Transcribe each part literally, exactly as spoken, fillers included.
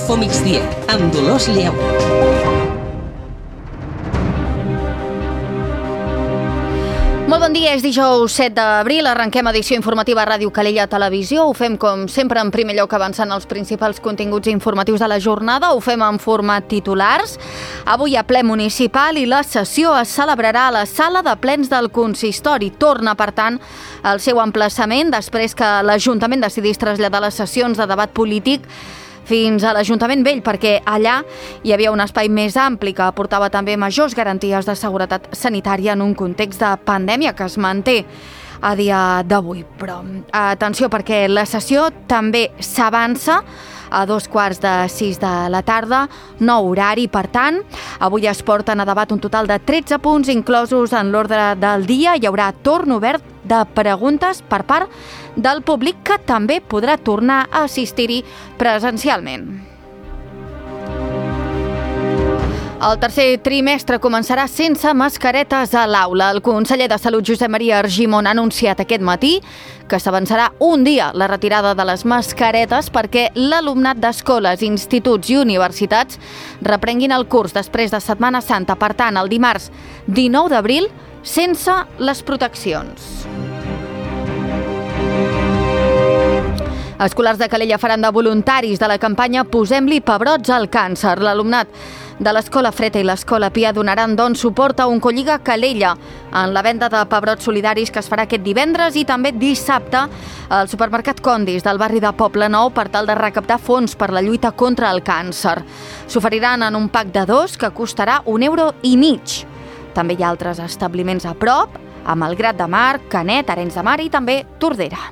Info Migdia, amb Dolors Lleu. Molt bon dia, és dijous set d'abril, arrenquem edició informativa a Ràdio Calella Televisió. Ho fem, com sempre, en primer lloc avançant els principals continguts informatius de la jornada. Ho fem en format titulars. Avui a ple municipal i la sessió es celebrarà a la sala de plens del consistori. Torna, per tant, al seu emplaçament després que l'Ajuntament decidís traslladar les sessions de debat polític fins a l'Ajuntament Vell, perquè allà hi havia un espai més ampli que aportava també majors garanties de seguretat sanitària en un context de pandèmia que es manté a dia d'avui. Però atenció, perquè la sessió també s'avança a dos quarts de sis de la tarda, nou horari, per tant. Avui es porten a debat un total de tretze punts inclosos en l'ordre del dia. Hi haurà torn obert de preguntes per part del públic que també podrà tornar a assistir-hi presencialment. El tercer trimestre començarà sense mascaretes a l'aula. El conseller de Salut, Josep Maria Argimon, ha anunciat aquest matí que s'avançarà un dia la retirada de les mascaretes perquè l'alumnat d'escoles, instituts i universitats reprenguin el curs després de Setmana Santa. Per tant, el dimarts dinou d'abril, sense les proteccions. Escolars de Calella faran de voluntaris de la campanya Posem-li pebrots al càncer. L'alumnat de l'Escola Freta i l'Escola Pia donaran doncs suport a Oncolliga Calella en la venda de pebrots solidaris que es farà aquest divendres i també dissabte al supermercat Condis del barri de Poble Nou per tal de recaptar fons per la lluita contra el càncer. S'oferiran en un pack de dos que costarà un euro i mig. També hi ha altres establiments a prop, a Malgrat de Mar, Canet, Arenys de Mar i també Tordera.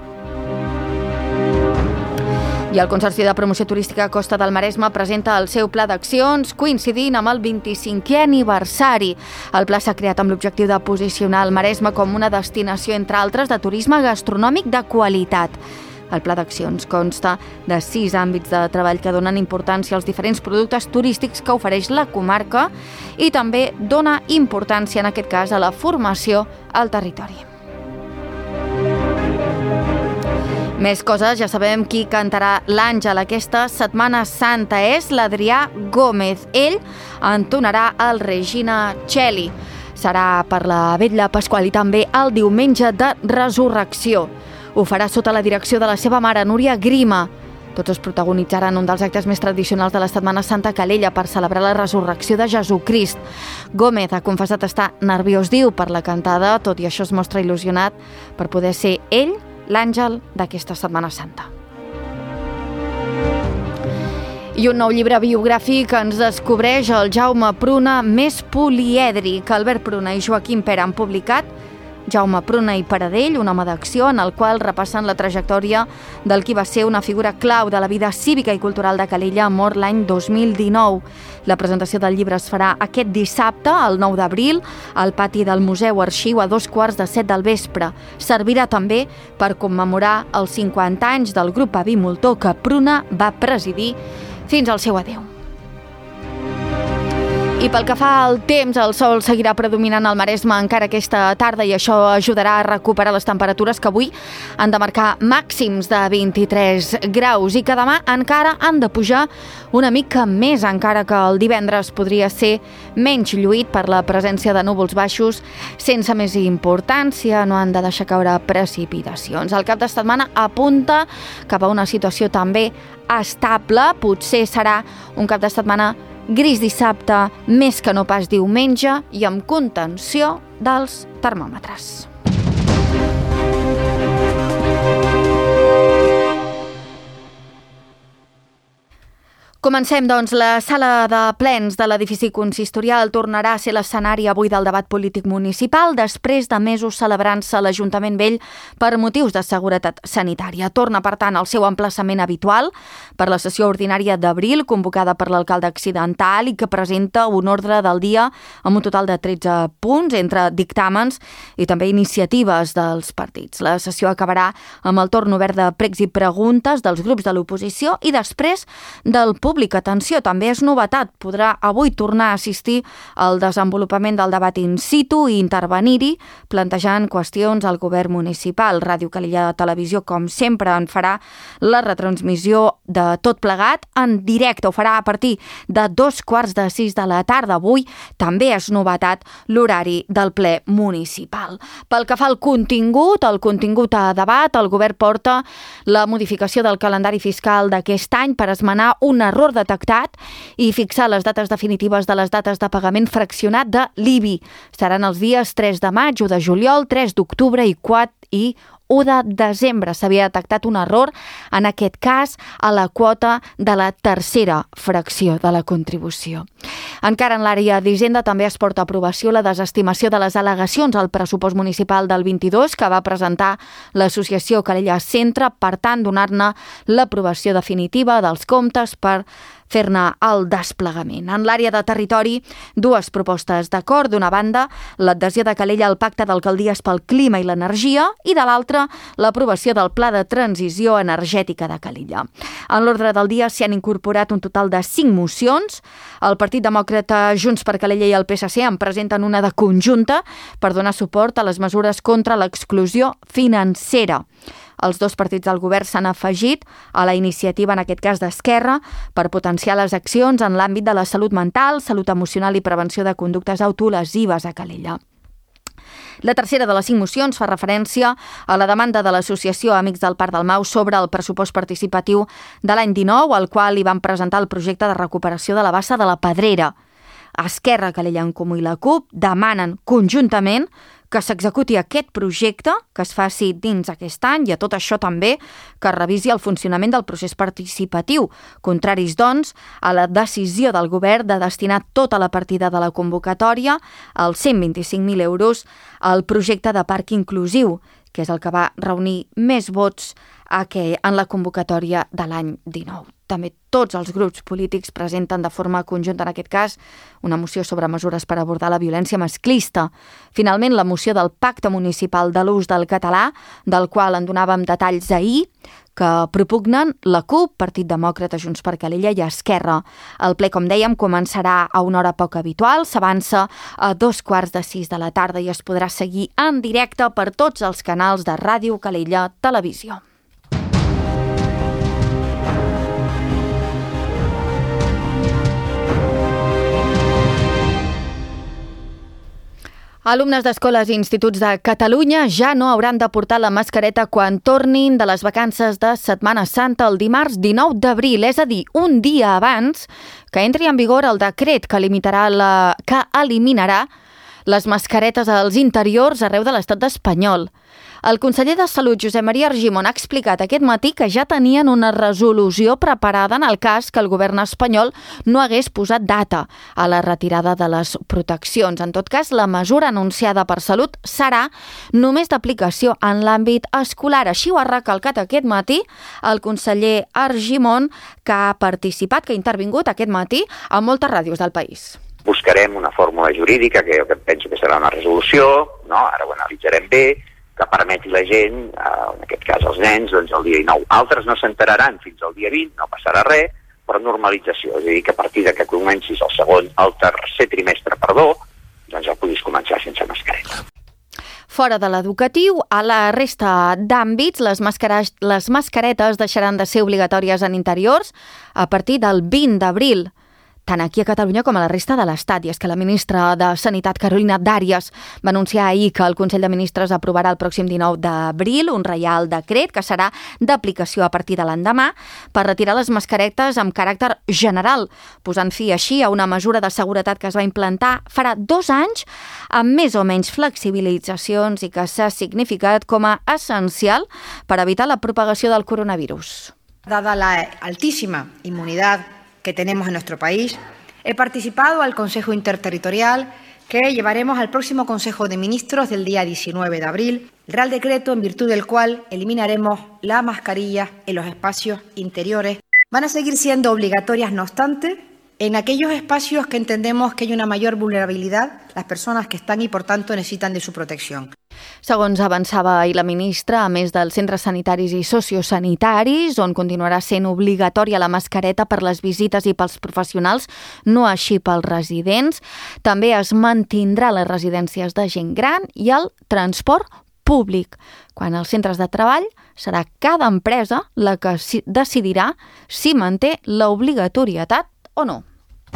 I el Consorci de Promoció Turística Costa del Maresme presenta el seu pla d'accions coincidint amb el vint-i-cinquè aniversari. El pla s'ha creat amb l'objectiu de posicionar el Maresme com una destinació, entre altres, de turisme gastronòmic de qualitat. El pla d'accions consta de sis àmbits de treball que donen importància als diferents productes turístics que ofereix la comarca i també dona importància, en aquest cas, a la formació al territori. Més coses, ja sabem qui cantarà l'Àngel aquesta Setmana Santa. És l'Adrià Gómez. Ell entonarà el Regina Coeli. Serà per la vetlla pasqual i també el diumenge de Resurrecció. Ho farà sota la direcció de la seva mare, Núria Grima. Tots es protagonitzaran un dels actes més tradicionals de la Setmana Santa a Calella per celebrar la resurrecció de Jesucrist. Gómez ha confessat estar nerviós, diu, per la cantada, tot i això es mostra il·lusionat per poder ser ell l'àngel d'aquesta Setmana Santa. I un nou llibre biogràfic ens descobreix el Jaume Pruna més polièdric. Albert Pruna i Joaquim Pera han publicat Jaume Pruna i Paradell, un home d'acció, en el qual repassen la trajectòria del qui va ser una figura clau de la vida cívica i cultural de Calella, mort l'any dos mil dinou. La presentació del llibre es farà aquest dissabte, el nou d'abril, al pati del Museu Arxiu a dos quarts de set del vespre. Servirà també per commemorar els cinquanta anys del grup Avi Moltó que Pruna va presidir fins al seu adéu. I pel que fa al temps, el sol seguirà predominant al Maresme encara aquesta tarda i això ajudarà a recuperar les temperatures que avui han de marcar màxims de vint-i-tres graus i que demà encara han de pujar una mica més, encara que el divendres podria ser menys lluït per la presència de núvols baixos sense més importància, no han de deixar caure precipitacions. El cap de setmana apunta cap a una situació també estable, potser serà un cap de setmana gris dissabte, més que no pas diumenge, i amb contenció dels termòmetres. Comencem, doncs. La sala de plens de l'edifici consistorial tornarà a ser l'escenari avui del debat polític municipal després de mesos celebrant-se a l'Ajuntament Vell per motius de seguretat sanitària. Torna, per tant, al seu emplaçament habitual per la sessió ordinària d'abril, convocada per l'alcalde accidental i que presenta un ordre del dia amb un total de tretze punts entre dictàmens i també iniciatives dels partits. La sessió acabarà amb el torn obert de pregs i preguntes dels grups de l'oposició i després del públic públic. Atenció, també és novetat. Podrà avui tornar a assistir al desenvolupament del debat in situ i intervenir-hi, plantejant qüestions al govern municipal. Ràdio Calella de Televisió, com sempre, en farà la retransmissió de tot plegat en directe. Ho farà a partir de dos quarts de sis de la tarda. Avui també és novetat l'horari del ple municipal. Pel que fa al contingut, el contingut a debat, el govern porta la modificació del calendari fiscal d'aquest any per esmenar un error detectat i fixar les dates definitives de les dates de pagament fraccionat de l'I B I. Seran els dies tres de maig, u de juliol, tres d'octubre i quatre i u de desembre. S'havia detectat un error, en aquest cas, a la quota de la tercera fracció de la contribució. Encara en l'àrea d'Hisenda també es porta a aprovació la desestimació de les al·legacions al pressupost municipal del vint-i-dos que va presentar l'associació Calella Centre, per tant, donar-ne l'aprovació definitiva dels comptes per fer-ne el desplegament. En l'àrea de territori, dues propostes d'acord. D'una banda, l'adhesió de Calella al Pacte d'Alcaldies pel Clima i l'Energia i, de l'altra, l'aprovació del Pla de Transició Energètica de Calella. En l'ordre del dia s'hi han incorporat un total de cinc mocions. El Partit Demòcrata, Junts per Calella i el P S C en presenten una de conjunta per donar suport a les mesures contra l'exclusió financera. Els dos partits del govern s'han afegit a la iniciativa, en aquest cas d'Esquerra, per potenciar les accions en l'àmbit de la salut mental, salut emocional i prevenció de conductes autolesives a Calella. La tercera de les cinc mocions fa referència a la demanda de l'associació Amics del Parc del Mau sobre el pressupost participatiu de l'any dinou, al qual hi van presentar el projecte de recuperació de la bassa de la Pedrera. Esquerra, Calella en Comú i la CUP demanen conjuntament que s'executi aquest projecte, que es faci dins aquest any, i a tot això també que es revisi el funcionament del procés participatiu. Contraris, doncs, a la decisió del govern de destinar tota la partida de la convocatòria, els cent vint-i-cinc mil euros, al projecte de parc inclusiu, que és el que va reunir més vots en la convocatòria de l'any dinou. També tots els grups polítics presenten de forma conjunta, en aquest cas, una moció sobre mesures per abordar la violència masclista. Finalment, la moció del Pacte Municipal de l'Ús del Català, del qual en donàvem detalls ahir, que propugnen la CUP, Partit Demòcrata, Junts per Calella i Esquerra. El ple, com dèiem, començarà a una hora poc habitual, s'avança a dos quarts de sis de la tarda i es podrà seguir en directe per tots els canals de Ràdio Calella Televisió. Alumnes d'escoles i instituts de Catalunya ja no hauran de portar la mascareta quan tornin de les vacances de Setmana Santa el dimarts dinou d'abril, és a dir, un dia abans que entri en vigor el decret que limitarà la... que eliminarà les mascaretes als interiors arreu de l'estat espanyol. El conseller de Salut, Josep Maria Argimon, ha explicat aquest matí que ja tenien una resolució preparada en el cas que el govern espanyol no hagués posat data a la retirada de les proteccions. En tot cas, la mesura anunciada per Salut serà només d'aplicació en l'àmbit escolar. Així ho ha recalcat aquest matí el conseller Argimon, que ha participat, que ha intervingut aquest matí a moltes ràdios del país. Buscarem una fórmula jurídica, que jo penso que serà una resolució, no? Ara ho analitzarem bé, que permeti la gent, en aquest cas els nens, doncs el dia dinou. Altres no s'enteraran fins al dia vint, no passarà res, però normalització, és a dir, que a partir de que comencis el segon, el tercer trimestre, perdó, doncs ja puguis començar sense mascareta. Fora de l'educatiu, a la resta d'àmbits, les, les mascaretes deixaran de ser obligatòries en interiors a partir del vint d'abril. Tant aquí a Catalunya com a la resta de l'Estat. I és que la ministra de Sanitat, Carolina Dàries, va anunciar ahir que el Consell de Ministres aprovarà el pròxim dinou d'abril un reial decret que serà d'aplicació a partir de l'endemà per retirar les mascaretes amb caràcter general, posant fi així a una mesura de seguretat que es va implantar farà dos anys amb més o menys flexibilitzacions i que s'ha significat com a essencial per evitar la propagació del coronavirus. Dada la altísima inmunidad que tenemos en nuestro país, he participado al Consejo Interterritorial que llevaremos al próximo Consejo de Ministros del día diecinueve de abril, el Real Decreto en virtud del cual eliminaremos la mascarilla en los espacios interiores. Van a seguir siendo obligatorias, no obstante, en aquellos espacios que entendemos que hay una mayor vulnerabilidad, las personas que están y por tanto necesitan de su protección. Segons avançava ahir la ministra, a més dels centres sanitaris i sociosanitaris, on continuarà sent obligatòria la mascareta per les visites i pels professionals, no així pels residents, també es mantindrà les residències de gent gran i el transport públic. Quan als centres de treball serà cada empresa la que decidirà si manté l'obligatorietat o no.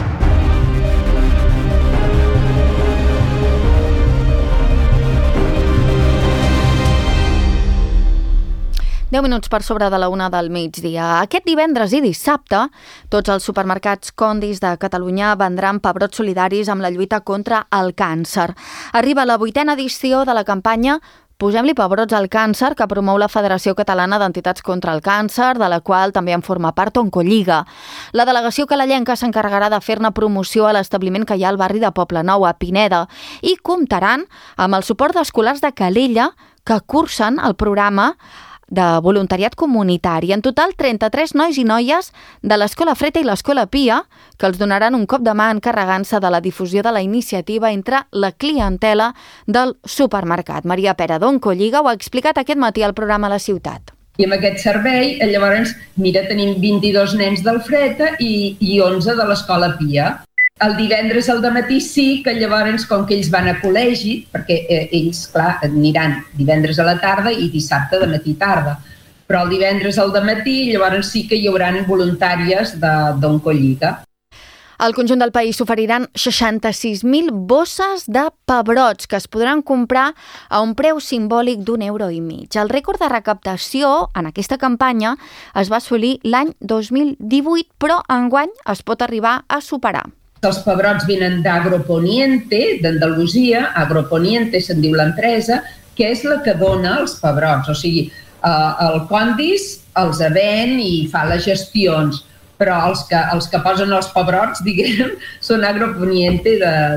deu minuts per sobre de la una del migdia. Aquest divendres i dissabte, tots els supermercats Condis de Catalunya vendran pebrots solidaris amb la lluita contra el càncer. Arriba la vuitena edició de la campanya Posem-li pebrots al càncer, que promou la Federació Catalana d'Entitats contra el Càncer, de la qual també en forma part Oncolliga. La delegació calellenca s'encarregarà de fer-ne promoció a l'establiment que hi ha al barri de Poblenou, a Pineda, i comptaran amb el suport d'escolars de Calella que cursen el programa de voluntariat comunitari. En total, trenta-tres nois i noies de l'Escola Freta i l'Escola Pia, que els donaran un cop de mà encarregant-se de la difusió de la iniciativa entre la clientela del supermercat. Maria Pera d'Oncolliga ho ha explicat aquest matí al programa La Ciutat. I amb aquest servei, llavors, mira, tenim vint-i-dos nens del Freta i, i onze de l'Escola Pia. El divendres al dematí sí que llavors, com que ells van a col·legi, perquè eh, ells, clar, aniran divendres a la tarda i dissabte de matí tarda, però el divendres al dematí llavors sí que hi haurà voluntàries d'Oncolliga. Al conjunt del país s'oferiran seixanta-sis mil bosses de pebrots que es podran comprar a un preu simbòlic d'un euro i mig. El rècord de recaptació en aquesta campanya es va assolir l'any dos mil divuit, però enguany es pot arribar a superar. Els pebrots venen d'Agroponiente, d'Andalusia. Agroponiente se'n diu l'empresa, que és la que dona els pebrots. O sigui, el Condis els ven i fa les gestions, però els que, els que posen els pebrots, diguem, són Agroponiente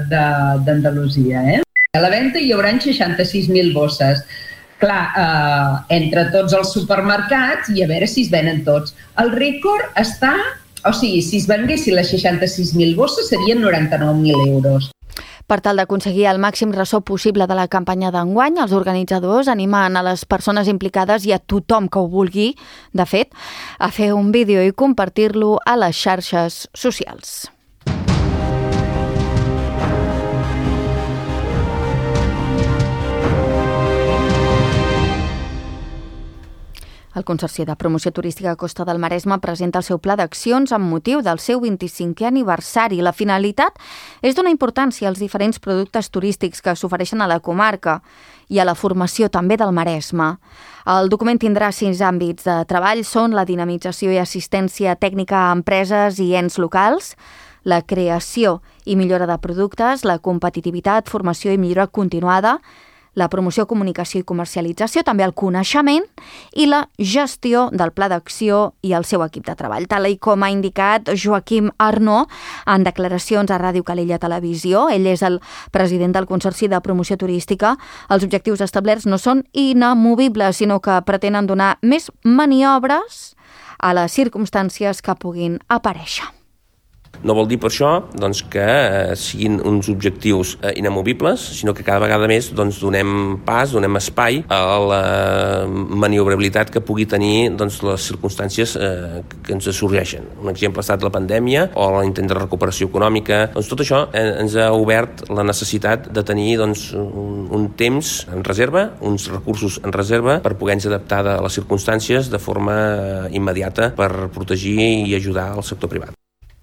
d'Andalusia. Eh? A la venda hi haurà seixanta-sis mil bosses. Clar, eh, entre tots els supermercats i a veure si es venen tots. El rècord està... O sigui, si es venguessin les seixanta-sis mil bosses serien noranta-nou mil euros. Per tal d'aconseguir el màxim ressò possible de la campanya d'enguany, els organitzadors animen a les persones implicades i a tothom que ho vulgui, de fet, a fer un vídeo i compartir-lo a les xarxes socials. El Consorci de Promoció Turística Costa del Maresme presenta el seu pla d'accions amb motiu del seu vint-i-cinquè aniversari. La finalitat és donar importància als diferents productes turístics que s'ofereixen a la comarca i a la formació també del Maresme. El document tindrà sis àmbits de treball, són la dinamització i assistència tècnica a empreses i ens locals, la creació i millora de productes, la competitivitat, formació i millora continuada, la promoció, comunicació i comercialització, també el coneixement i la gestió del pla d'acció i el seu equip de treball. Tal com ha indicat Joaquim Arnó en declaracions a Ràdio Calella Televisió, ell és el president del Consorci de Promoció Turística, els objectius establerts no són inamovibles, sinó que pretenen donar més maniobres a les circumstàncies que puguin aparèixer. No vol dir per això doncs, que eh, siguin uns objectius eh, inamovibles, sinó que cada vegada més doncs, donem pas, donem espai a la maniobrabilitat que pugui tenir doncs, les circumstàncies eh, que ens sorgeixen. Un exemple ha estat la pandèmia o l'intent de recuperació econòmica. Doncs, tot això eh, ens ha obert la necessitat de tenir doncs, un, un temps en reserva, uns recursos en reserva per poder-nos adaptar a les circumstàncies de forma immediata per protegir i ajudar al sector privat.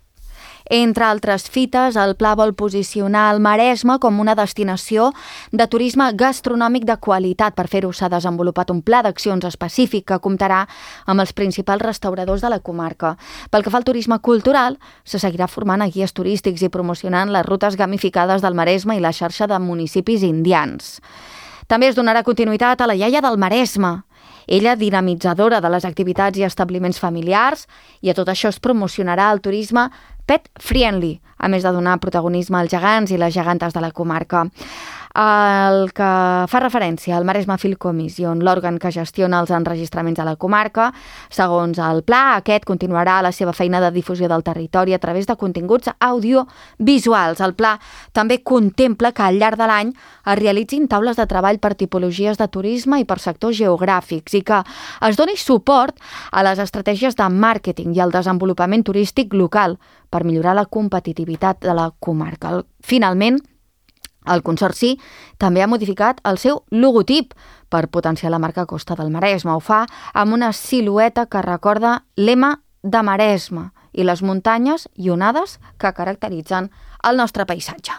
Entre altres fites, el pla vol posicionar el Maresme com una destinació de turisme gastronòmic de qualitat. Per fer-ho s'ha desenvolupat un pla d'accions específic que comptarà amb els principals restauradors de la comarca. Pel que fa al turisme cultural, se seguirà formant a guies turístics i promocionant les rutes gamificades del Maresme i la xarxa de municipis indians. També es donarà continuïtat a la iaia del Maresme, ella dinamitzadora de les activitats i establiments familiars, i a tot això es promocionarà el turisme pet friendly, a més de donar protagonisme als gegants i les gegantes de la comarca. El que fa referència al Maresme Film Commission, l'òrgan que gestiona els enregistraments a la comarca, segons el pla, aquest continuarà la seva feina de difusió del territori a través de continguts audiovisuals. El pla també contempla que al llarg de l'any es realitzin taules de treball per tipologies de turisme i per sectors geogràfics i que es doni suport a les estratègies de màrqueting i al desenvolupament turístic local per millorar la competitivitat de la comarca. Finalment, el Consorci també ha modificat el seu logotip per potenciar la marca Costa del Maresme. Ho fa amb una silueta que recorda l'Ema de Maresme i les muntanyes i onades que caracteritzen el nostre paisatge.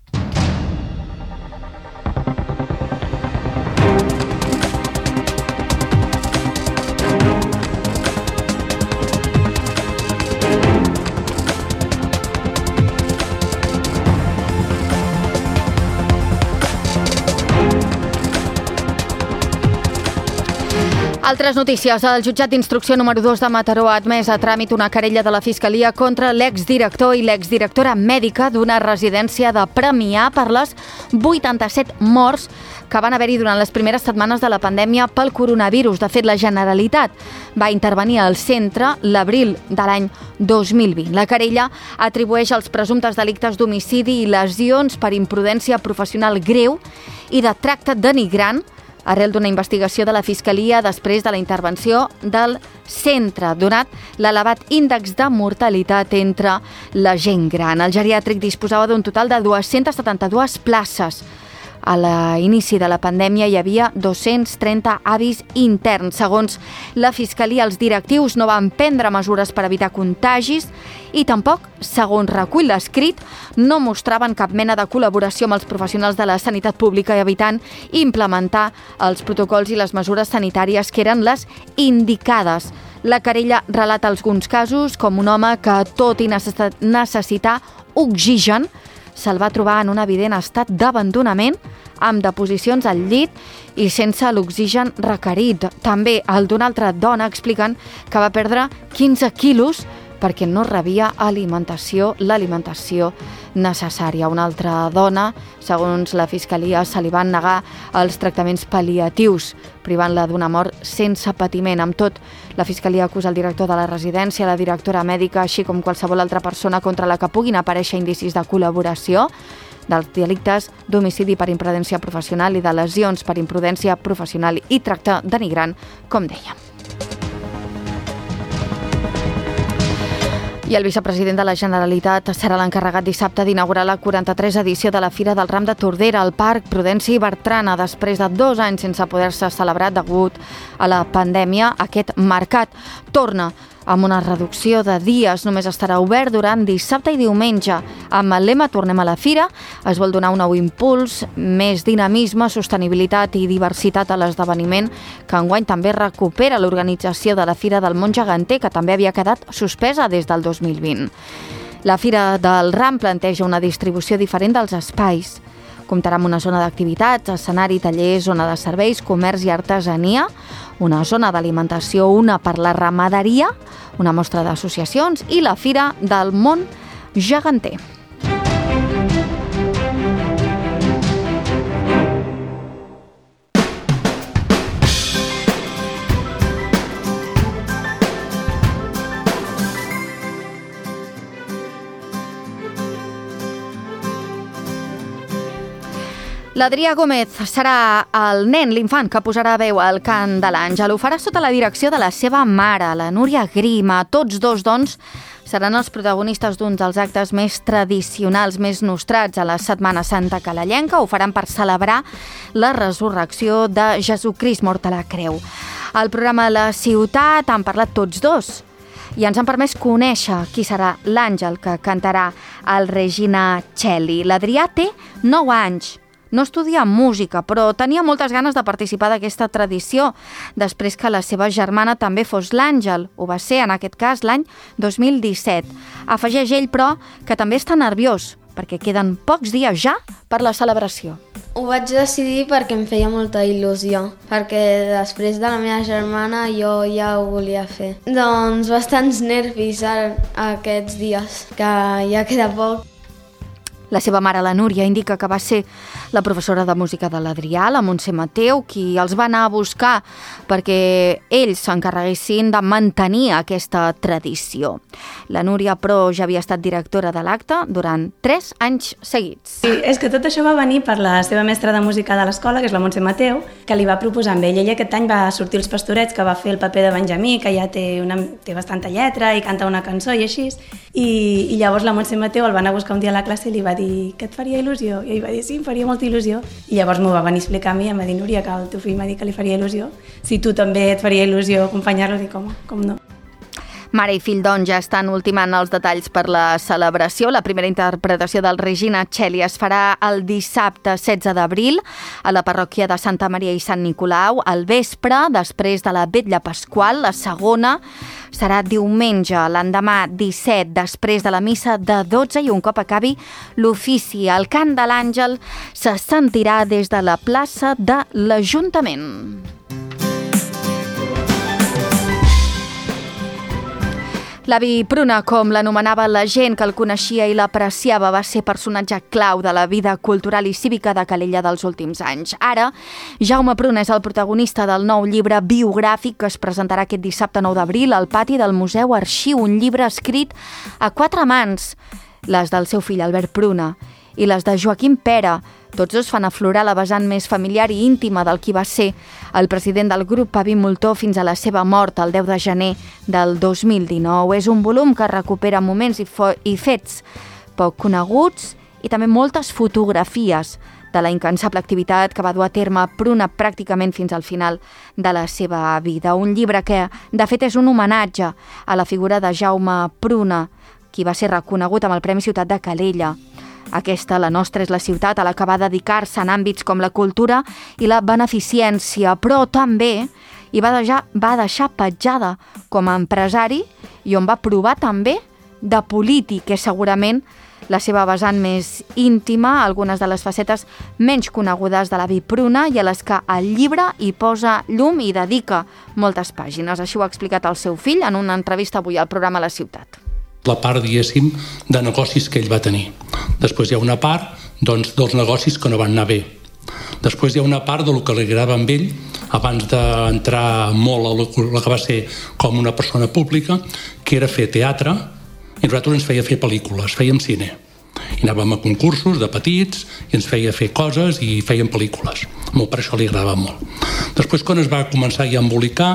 Altres notícies. El jutjat d'instrucció número dos de Mataró ha admès a tràmit una querella de la Fiscalia contra l'exdirector i l'exdirectora mèdica d'una residència de Premià per les vuitanta-set morts que van haver-hi durant les primeres setmanes de la pandèmia pel coronavirus. De fet, la Generalitat va intervenir al centre l'abril de l'any dos mil vint. La querella atribueix els presumptes delictes d'homicidi i lesions per imprudència professional greu i de tracte denigrant arrel d'una investigació de la Fiscalia després de la intervenció del centre, donat l'elevat índex de mortalitat entre la gent gran. El geriàtric disposava d'un total de dues-centes setanta-dues places. A l'inici de la pandèmia hi havia dos-cents trenta avis interns. Segons la Fiscalia, els directius no van prendre mesures per evitar contagis i tampoc, segons recull l'escrit, no mostraven cap mena de col·laboració amb els professionals de la sanitat pública i evitant implementar els protocols i les mesures sanitàries que eren les indicades. La querella relata alguns casos, com un home que, tot i necessitar oxigen, se'l va trobar en un evident estat d'abandonament, amb deposicions al llit i sense l'oxigen requerit. També el d'una altra dona expliquen que va perdre quinze quilos perquè no rebia alimentació, l'alimentació necessària. Una altra dona, segons la Fiscalia, se li van negar els tractaments pal·liatius, privant-la d'una mort sense patiment. Amb tot, la Fiscalia acusa el director de la residència, la directora mèdica, així com qualsevol altra persona contra la que puguin aparèixer indicis de col·laboració, dels delictes d'homicidi per imprudència professional i de lesions per imprudència professional i tracte denigrant, com dèiem. I el vicepresident de la Generalitat serà l'encarregat dissabte d'inaugurar la quaranta-tresena edició de la Fira del Ram de Tordera al Parc Prudenci i Bertrana. Després de dos anys sense poder-se celebrar degut a la pandèmia, aquest mercat torna amb una reducció de dies. Només estarà obert durant dissabte i diumenge. Amb el lema Tornem a la Fira es vol donar un nou impuls, més dinamisme, sostenibilitat i diversitat a l'esdeveniment, que enguany també recupera l'organització de la Fira del Món Geganter, que també havia quedat suspesa des del dos mil vint. La Fira del Ram planteja una distribució diferent dels espais. Comptarà amb una zona d'activitats, escenari, tallers, zona de serveis, comerç i artesania, una zona d'alimentació, una per la ramaderia, una mostra d'associacions i la Fira del Món Geganter. L'Adrià Gómez serà el nen, l'infant, que posarà veu al cant de l'Àngel. Ho farà sota la direcció de la seva mare, la Núria Grima. Tots dos, doncs, seran els protagonistes d'un dels actes més tradicionals, més nostrats a la Setmana Santa calellenca. Ho faran per celebrar la resurrecció de Jesucrist mort a la creu. Al programa La Ciutat han parlat tots dos i ens han permès conèixer qui serà l'àngel que cantarà el Regina Celli. L'Adrià té nou anys. No estudia música, però tenia moltes ganes de participar d'aquesta tradició, després que la seva germana també fos l'àngel. Ho va ser, en aquest cas, l'any dos mil disset. Afegeix ell, però, que també està nerviós perquè queden pocs dies ja per la celebració. Ho vaig decidir perquè em feia molta il·lusió, perquè després de la meva germana jo ja ho volia fer. Doncs bastants nervis aquests dies, que ja queda poc. La seva mare, la Núria, indica que va ser la professora de música de l'Adrià, la Montse Mateu, qui els va anar a buscar perquè ells s'encarreguessin de mantenir aquesta tradició. La Núria, però, ja havia estat directora de l'acte durant tres anys seguits. Sí, és que tot això va venir per la seva mestra de música de l'escola, que és la Montse Mateu, que li va proposar amb ell. Ell aquest any va sortir Els Pastorets, que va fer el paper de Benjamí, que ja té, una, té bastanta lletra i canta una cançó i així. I, i llavors la Montse Mateu el va anar a buscar un dia a la classe i li va dir que et faria il·lusió. I ell va dir, sí, em faria molta il·lusió. I llavors m'ho va venir a explicar a mi, em va dir, Núria, que el teu fill m'ha dit que li faria il·lusió. Si tu també et faria il·lusió acompanyar-lo, dic, home, com no? Mare i fill, doncs, ja estan ultimant els detalls per la celebració. La primera interpretació del Regina Coeli es farà el dissabte setze d'abril a la parròquia de Santa Maria i Sant Nicolau al vespre, després de la Vetlla Pasqual. La segona serà diumenge, l'endemà disset, després de la missa de dotze, i un cop acabi l'ofici. El cant de l'Àngel se sentirà des de la plaça de l'Ajuntament. L'avi Pruna, com l'anomenava la gent que el coneixia i l'apreciava, va ser personatge clau de la vida cultural i cívica de Calella dels últims anys. Ara, Jaume Pruna és el protagonista del nou llibre biogràfic que es presentarà aquest dissabte nou d'abril al pati del Museu Arxiu, un llibre escrit a quatre mans, les del seu fill Albert Pruna i les de Joaquim Pera. Tots dos fan aflorar la vessant més familiar i íntima del qui va ser el president del grup Pavi Moltó fins a la seva mort el deu de gener del dos mil dinou. És un volum que recupera moments i, i fets poc coneguts i també moltes fotografies de la incansable activitat que va dur a terme Pruna pràcticament fins al final de la seva vida. Un llibre que, de fet, és un homenatge a la figura de Jaume Pruna, qui va ser reconegut amb el Premi Ciutat de Calella. Aquesta, la nostra, és la ciutat a la que va dedicar-se en àmbits com la cultura i la beneficència, però també hi va deixar, va deixar petjada com a empresari i on va provar també de polític, que és segurament la seva vessant més íntima, algunes de les facetes menys conegudes de l'avi Pruna i a les que el llibre hi posa llum i dedica moltes pàgines. Així ho ha explicat el seu fill en una entrevista avui al programa La Ciutat. La part, diguéssim, de negocis que ell va tenir. Després hi ha una part, doncs, dels negocis que no van anar bé. Després hi ha una part del que li agradava amb ell, abans d'entrar molt a el que va ser com una persona pública, que era fer teatre, i nosaltres ens feia fer pel·lícules, fèiem cine. I anàvem a concursos de petits, i ens feia fer coses i fèiem pel·lícules. Molt per això li agradava molt. Després, quan es va començar ja a embolicar,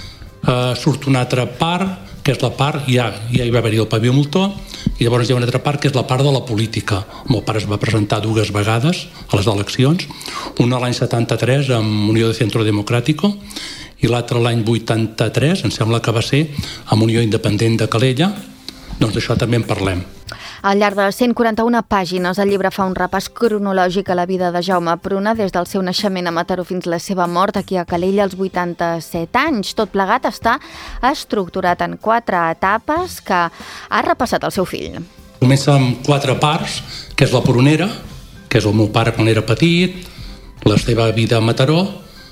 eh, surt una altra part, que és la part, ja, ja hi va haver-hi el Pavi Moltó, i llavors hi ha una altra part que és la part de la política. El meu pare es va presentar dues vegades a les eleccions, una l'any setanta-tres amb Unió de Centro Democrático i l'altra l'any vuitanta-tres, em sembla que va ser amb Unió Independent de Calella. Doncs d'això també en parlem. Al llarg de cent quaranta-una pàgines, el llibre fa un repàs cronològic a la vida de Jaume Pruna des del seu naixement a Mataró fins la seva mort aquí a Calella als vuitanta-set anys. Tot plegat està estructurat en quatre etapes que ha repassat el seu fill. Comença amb quatre parts, que és la Prunera, que és el meu pare quan era petit, la seva vida a Mataró,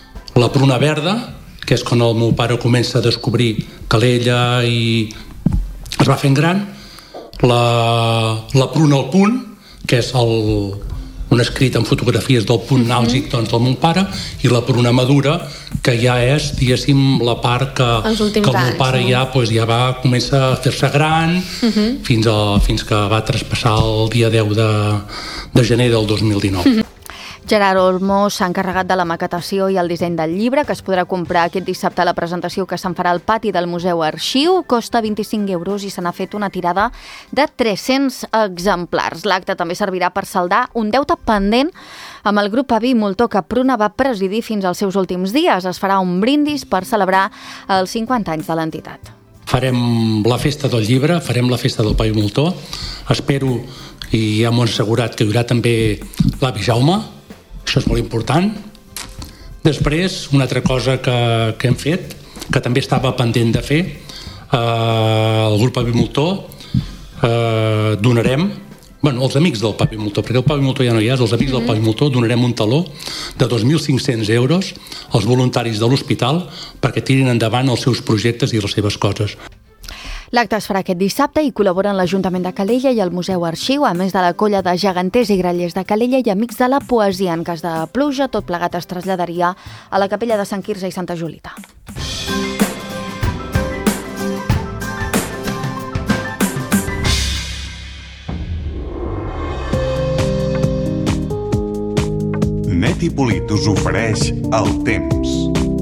la Pruna Verda, que és quan el meu pare comença a descobrir Calella i es va fent gran, la, la Pruna al punt, que és el, un escrit amb fotografies del punt nàusic doncs, del meu pare, i la Pruna Madura, que ja és, diguéssim, la part que, que el meu pare ja, pues, ja va començar a fer-se gran, uh-huh. fins, a, fins que va traspassar el dia deu de, de gener del dos mil dinou. Uh-huh. Gerard Olmo s'ha encarregat de la maquetació i el disseny del llibre, que es podrà comprar aquest dissabte a la presentació que se'n farà al pati del Museu Arxiu. Costa vint-i-cinc euros i se n'ha fet una tirada de tres-cents exemplars. L'acte també servirà per saldar un deute pendent amb el grup Pavi Moltó que Pruna va presidir fins als seus últims dies. Es farà un brindis per celebrar els cinquanta anys de l'entitat. Farem la festa del llibre, farem la festa del Pavi Moltó. Espero, i ja m'ho han assegurat, que hi haurà també l'avi Jaume. Això és molt important. Després, una altra cosa que, que hem fet, que també estava pendent de fer, eh, el grup Pavi Moltó, eh, donarem bueno, els amics del Papi Moltó, perquè el Papi Moltó ja no hi és, els amics mm-hmm. del Papi Moltó donarem un taló de dos mil cinc-cents euros als voluntaris de l'hospital perquè tirin endavant els seus projectes i les seves coses. L'acte es farà aquest dissabte i col·laboren l'Ajuntament de Calella i el Museu Arxiu, a més de la colla de geganters i grallers de Calella i amics de la poesia. En cas de pluja, tot plegat es traslladaria a la capella de Sant Quirze i Santa Julita. Net i Polit us ofereix el temps.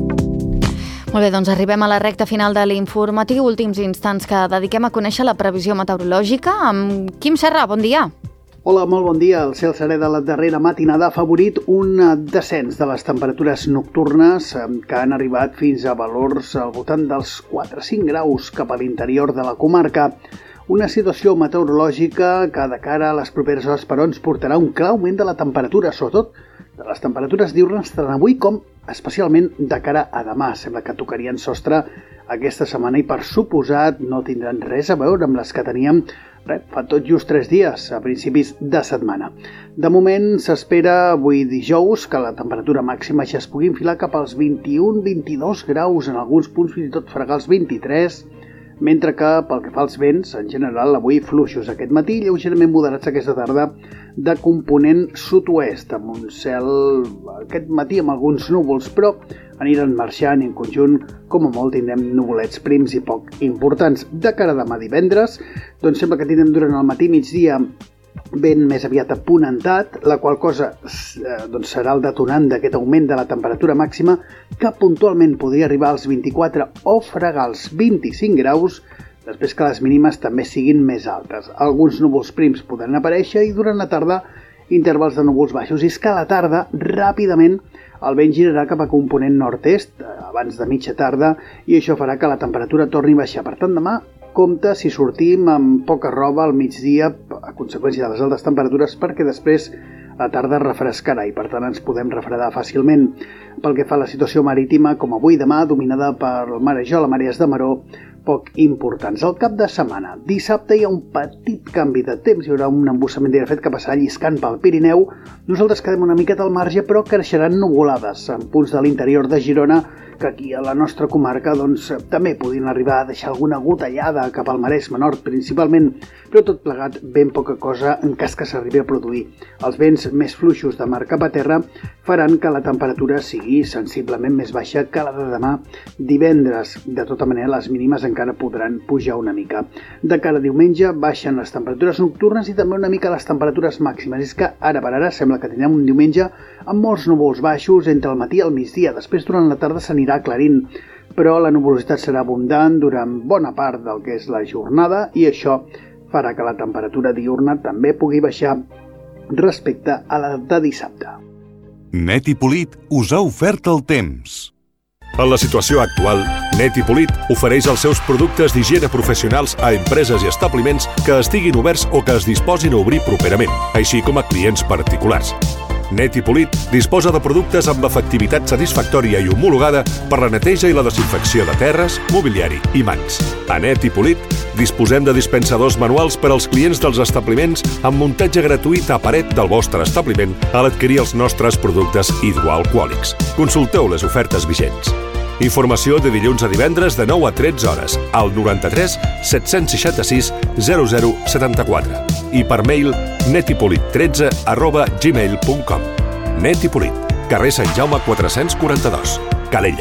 Molt bé, doncs arribem a la recta final de l'informatiu, últims instants que dediquem a conèixer la previsió meteorològica. Amb Quim Serra, bon dia. Hola, molt bon dia. El cel serè de la darrera matinada ha favorit un descens de les temperatures nocturnes que han arribat fins a valors al voltant dels quatre a cinc graus cap a l'interior de la comarca. Una situació meteorològica que de cara a les properes hores però ens portarà un clar augment de la temperatura, sobretot de les temperatures diurnes tant avui com especialment de cara a demà. Sembla que tocarien sostre aquesta setmana i per suposat no tindran res a veure amb les que teníem res, fa tot just tres dies, a principis de setmana. De moment s'espera avui dijous que la temperatura màxima ja es pugui enfilar cap als vint-i-un a vint-i-dos graus, en alguns punts fins i tot fregar els vint-i-tres, mentre que pel que fa als vents, en general avui fluixos aquest matí, lleugerament moderats aquesta tarda de component sud-oest, amb un cel aquest matí amb alguns núvols, però aniran marxant i en conjunt, com a molt, tindrem nuvolets prims i poc importants. De cara a demà divendres, doncs sembla que tindrem durant el matí migdia vent més aviat aponentat, la qual cosa eh, doncs serà el detonant d'aquest augment de la temperatura màxima que puntualment podria arribar als vint-i-quatre o fregar els vint-i-cinc graus, després que les mínimes també siguin més altes. Alguns núvols prims podran aparèixer i durant la tarda intervals de núvols baixos. I és que a la tarda, ràpidament, el vent girarà cap a component nord-est abans de mitja tarda i això farà que la temperatura torni a baixar. Per tant, demà compte si sortim amb poca roba al migdia a conseqüència de les altes temperatures perquè després la tarda refrescarà i per tant ens podem refredar fàcilment. Pel que fa a la situació marítima, com avui demà, dominada per marejol a marees de maró poc importants. Al cap de setmana, dissabte, hi ha un petit canvi de temps, hi haurà un embussament d'aire fred que passarà lliscant pel Pirineu. Nosaltres quedem una miqueta al marge, però creixeran nuvolades en punts de l'interior de Girona que aquí a la nostra comarca doncs, també podien arribar a deixar alguna gotellada cap al Maresme Nord principalment, però tot plegat ben poca cosa en cas que s'arribi a produir. Els vents més fluixos de mar cap a terra faran que la temperatura sigui sensiblement més baixa que la de demà divendres. De tota manera, les mínimes encara podran pujar una mica. De cara a diumenge baixen les temperatures nocturnes i també una mica les temperatures màximes. És que ara per ara sembla que tindrem un diumenge amb molts núvols baixos entre el matí i el migdia. Després, durant la tarda, s'anirà aclarint, però la nuvolositat serà abundant durant bona part del que és la jornada i això farà que la temperatura diurna també pugui baixar respecte a la de dissabte. Net i Polit us ha ofert el temps. En la situació actual, Net i Polit ofereix els seus productes d'higiene professionals a empreses i establiments que estiguin oberts o que es disposin a obrir properament, així com a clients particulars. Net i Polit disposa de productes amb efectivitat satisfactòria i homologada per la neteja i la desinfecció de terres, mobiliari i mans. A Net i Polit disposem de dispensadors manuals per als clients dels establiments amb muntatge gratuït a paret del vostre establiment a l'adquirir els nostres productes hidroalcohòlics. Consulteu les ofertes vigents. Informació de dilluns a divendres de nou a tretze hores al noranta-tres set-cents seixanta-sis zero zero setanta-quatre i per mail netipolit tretze arroba gmail punt com. Net i Polit, carrer Sant Jaume quatre-cents quaranta-dos, Calella.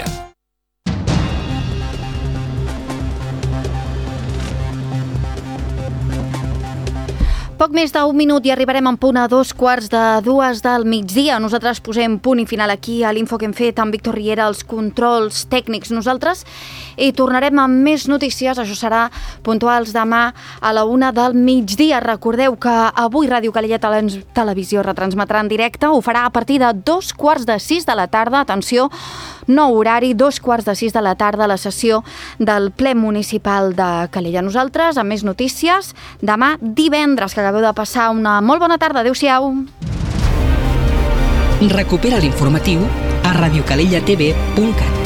Poc més d'un minut i arribarem en punt a dos quarts de dues del migdia. Nosaltres posem punt i final aquí a l'info que hem fet amb Víctor Riera, els controls tècnics. Nosaltres i tornarem amb més notícies. Això serà puntuals demà a la una del migdia. Recordeu que avui Ràdio Calella Televisió retransmetrà en directe. Ho farà a partir de dos quarts de sis de la tarda. Atenció, nou horari, dos quarts de sis de la tarda, la sessió del ple municipal de Calella. Nosaltres, amb més notícies, demà divendres, que acabeu de passar una molt bona tarda. Adéu-siau. Recupera l'informatiu a radiocalellatv punt cat.